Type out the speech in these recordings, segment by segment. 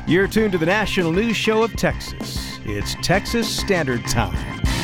You're tuned to the national news show of Texas. It's Texas Standard Time.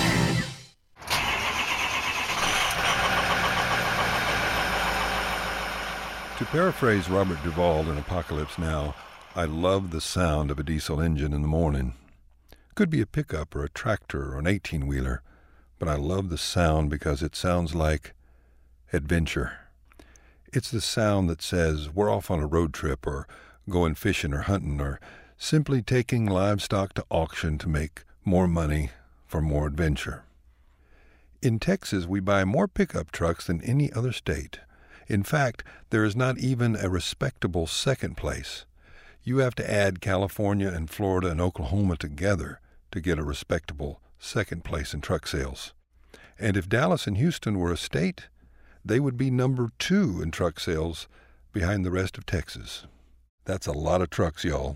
To paraphrase Robert Duvall in Apocalypse Now, I love the sound of a diesel engine in the morning. Could be a pickup or a tractor or an 18-wheeler, but I love the sound because it sounds like adventure. It's the sound that says we're off on a road trip or going fishing or hunting or simply taking livestock to auction to make more money for more adventure. In Texas, we buy more pickup trucks than any other state. In fact, there is not even a respectable second place. You have to add California and Florida and Oklahoma together to get a respectable second place in truck sales. And if Dallas and Houston were a state, they would be number 2 in truck sales behind the rest of Texas. That's a lot of trucks, y'all.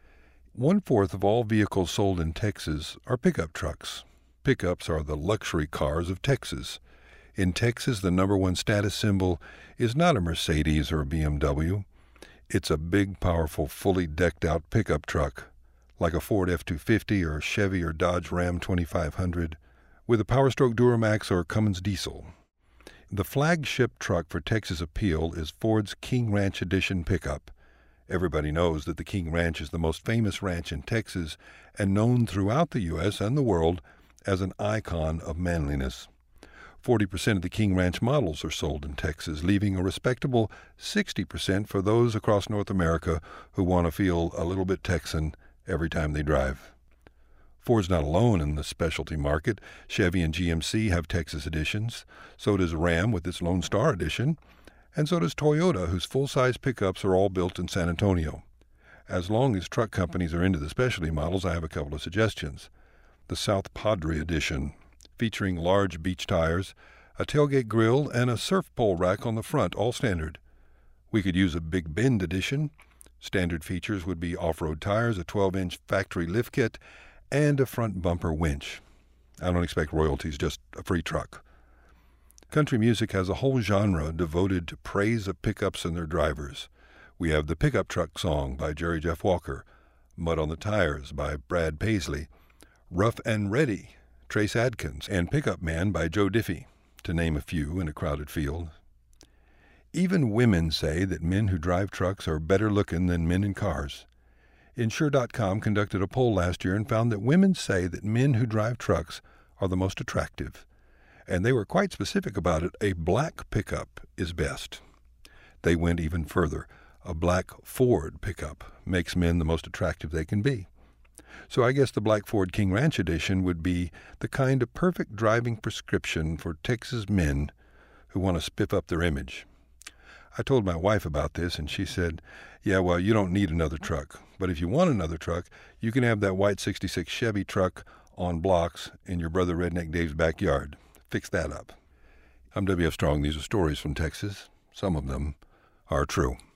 1/4 of all vehicles sold in Texas are pickup trucks. Pickups are the luxury cars of Texas. In Texas, the number 1 status symbol is not a Mercedes or a BMW. It's a big, powerful, fully decked-out pickup truck, like a Ford F-250 or a Chevy or Dodge Ram 2500, with a Power Stroke Duramax or Cummins diesel. The flagship truck for Texas appeal is Ford's King Ranch Edition pickup. Everybody knows that the King Ranch is the most famous ranch in Texas and known throughout the U.S. and the world as an icon of manliness. 40% of the King Ranch models are sold in Texas, leaving a respectable 60% for those across North America who want to feel a little bit Texan every time they drive. Ford's not alone in the specialty market. Chevy and GMC have Texas editions. So does Ram with its Lone Star edition. And so does Toyota, whose full-size pickups are all built in San Antonio. As long as truck companies are into the specialty models, I have a couple of suggestions. The South Padre edition, featuring large beach tires, a tailgate grill, and a surf pole rack on the front, all standard. We could use a Big Bend edition. Standard features would be off-road tires, a 12-inch factory lift kit, and a front bumper winch. I don't expect royalties, just a free truck. Country music has a whole genre devoted to praise of pickups and their drivers. We have the Pickup Truck Song by Jerry Jeff Walker, Mud on the Tires by Brad Paisley, Rough and Ready, Trace Adkins, and Pickup Man by Joe Diffie, to name a few in a crowded field. Even women say that men who drive trucks are better looking than men in cars. Insure.com conducted a poll last year and found that women say that men who drive trucks are the most attractive. And they were quite specific about it. A black pickup is best. They went even further. A black Ford pickup makes men the most attractive they can be. So I guess the black Ford King Ranch edition would be the kind of perfect driving prescription for Texas men who want to spiff up their image. I told my wife about this, and she said, yeah, well, you don't need another truck. But if you want another truck, you can have that white 66 Chevy truck on blocks in your brother Redneck Dave's backyard. Fix that up. I'm W.F. Strong. These are stories from Texas. Some of them are true.